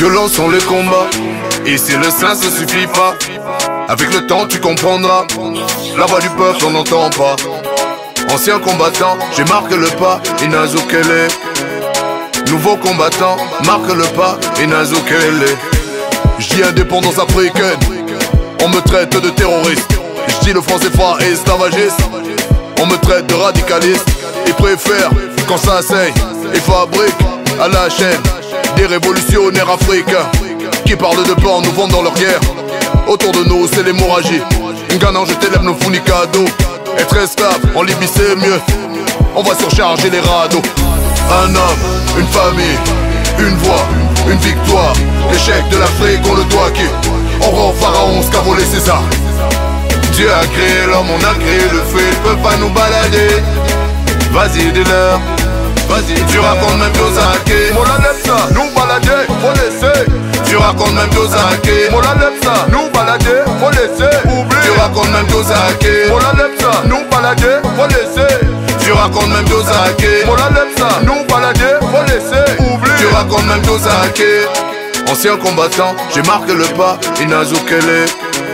Violents sont les combats, et si le sein se suffit pas, avec le temps tu comprendras. La voix du peuple on n'entend pas. Ancien combattant, j'ai marqué le pas, Inazo Kele. Nouveau combattant, marque le pas, Inazo Kele. J'dis indépendance africaine, on me traite de terroriste. J'dis le franc CFA est esclavagiste, on me traite de radicaliste. Ils préfèrent quand ça saigne et fabriquent à la chaîne des révolutionnaires africains qui parlent de peur, nous vendent dans leur guerre. Autour de nous c'est l'hémorragie. N'Ghana je t'élève nos founis cadeaux. Être esclave en Libye c'est mieux, on va surcharger les radeaux. Un homme, une famille, une voix, une victoire. L'échec de l'Afrique on le doit qui? On rend Pharaon ce qu'a volé César. Dieu a créé l'homme, on a créé le feu, il peut pas nous balader. Vas-y dis-leur, vas-y. Tu racontes même Dozake, Mola Lepsa, nous balader, faut laisser. tu racontes même Dozake, Mola Lepsa, nous balader, faut laisser. Oublie. tu racontes même Dozake, Mola Lepsa, nous balader, faut laisser. tu racontes même Dozake, Mola Lepsa, nous balader, faut laisser. Oublie. tu racontes même Dozake. Ancien combattant, j'ai marqué le pas, Inazo Kele.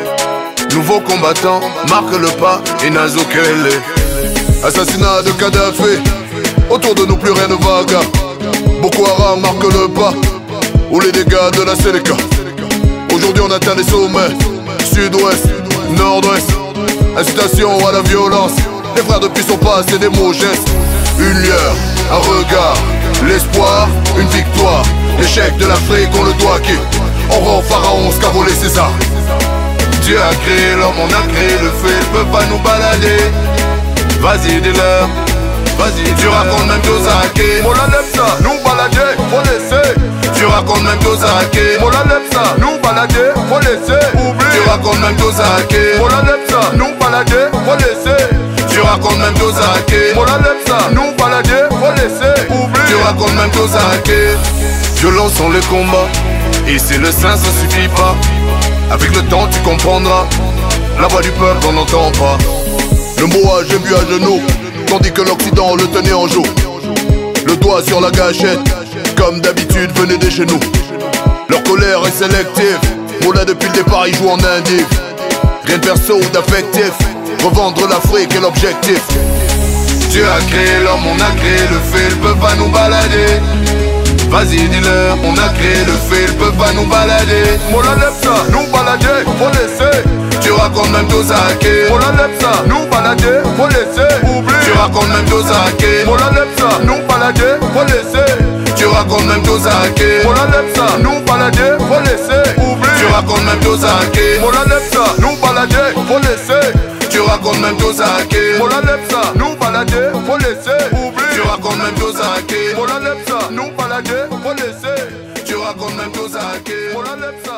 Nouveau combattant, marque le pas, Inazo Kele. Assassinat de Kadhafi, autour de nous plus rien ne vague. Boko Haram marque le pas, ou les dégâts de la Sénéca. Aujourd'hui on atteint les sommets, sud-ouest, nord-ouest. Incitation à la violence, les frères depuis sont passés des mots gestes. Une lueur, un regard, l'espoir, une victoire. L'échec de l'Afrique on le doit qui? On rend Pharaon ce qu'a volé César. Dieu a créé l'homme, on a créé le feu, il peut pas nous balader. Vas-y dis-leur, vas-y. Tu racontes même Dozake, Mola Lepsa, nous balader, faut laisser. tu racontes même Dozake, Mola Lepsa, nous balader, faut laisser. Oublie. tu racontes même Dozake, Mola Lepsa, nous balader, faut laisser. tu racontes même Dozake, Mola Lepsa, nous balader, faut laisser. Oublie. tu racontes même Dozake. Violents sont les combats, et si le sein ça suffit pas, avec le temps tu comprendras. La voix du peuple on n'entend pas. Le mot a j'ai vu à genoux, tandis que l'Occident le tenait en joue. Le doigt sur la gâchette, comme d'habitude venez de chez nous. Leur colère est sélective, Mola depuis le départ ils jouent en indiv. Rien de perso ou d'affectif, revendre l'Afrique est l'objectif. Dieu a créé l'homme, on a créé le feu, il peut pas nous balader. Vas-y dis-leur, on a créé le feu, il peut pas nous balader. Mola Lepsa, nous balader, faut laisser. Tu racontes même Dozake, Mola Lepsa, nous balader, faut laisser. Oublie. tu racontes même Dozake, Mola Lepsa, nous balader, faut laisser. tu racontes même Dozake, Mola Lepsa, nous balader, faut laisser. Oublie. tu racontes même Dozake, Mola Lepsa, nous balader, faut laisser. tu racontes même Dozake, Mola Lepsa, nous balader, faut laisser. Oublie. tu racontes même Dozake, Mola Lepsa, nous balader, faut laisser. tu racontes même Dozake. Mola Lepsa.